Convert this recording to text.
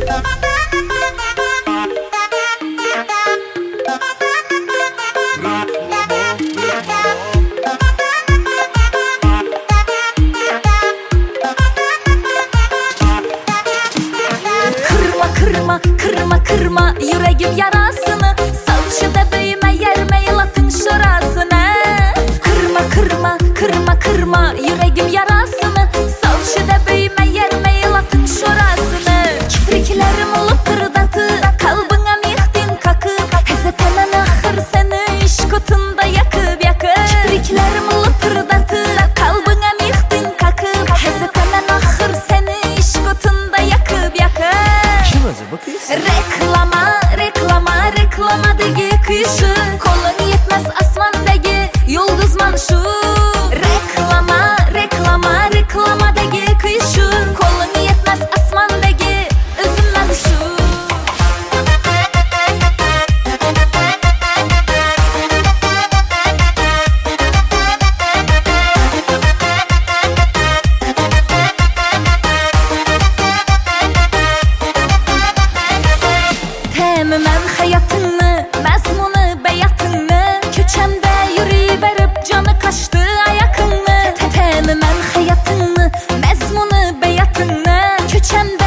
Kırma yüreğim yarasını, sal şu bebeğime yerme yılatın şurasını. Kırma yüreğim yarasını, sal şu bebeğime yerme yılatın şurasını. Kipriklerimi lıpırdatı, kalbına mihtin kakıp, hezetemen ahır seni iş kutunda yakıp. Kipriklerimi lıpırdatı, kalbına mihtin kakıp, hezetemen ahır seni iş kutunda yakıp. Kim özü bu kız? Reklamadagi kışı, kolun yetmez asmandagi yulduzman şu. Reklamadagi kışı, kolun yetmez asmandagi üzümmen şu. Temmen hayatını, mezmunu beyatını, köçende yürü verip canı kaçtı ayakını. Temmen hayatını, mezmunu beyatını, köçende